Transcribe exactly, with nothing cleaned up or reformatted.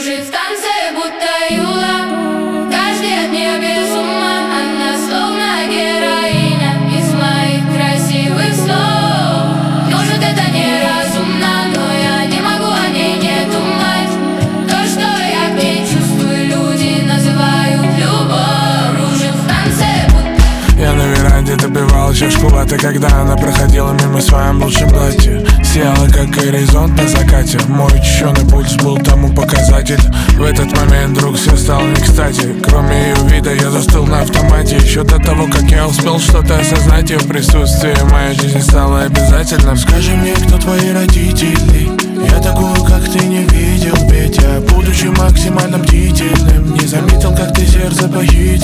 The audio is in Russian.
Кружит в танце, будто юла. Каждый от нее без ума. Она словно героиня из моих красивых снов. Может, это неразумно, но я не могу о ней не думать. То, что я к ней чувствую, люди называют любовь. Кружит в танце, будто... Я на веранде допивал чашку латте, когда она проходила мимо в своем лучшем платье. Сияла, как горизонт на закате. Мой ученый пульс был тому показатель. В этот момент вдруг все стало не кстати. Кроме ее вида я застыл на автомате. Еще до того, как я успел что-то осознать, ее присутствие в моей жизни стало обязательным. Скажи мне, кто твои родители? Я такую, как ты, не видел, ведь я, будучи максимально бдительным, не заметил, как ты сердце похитил.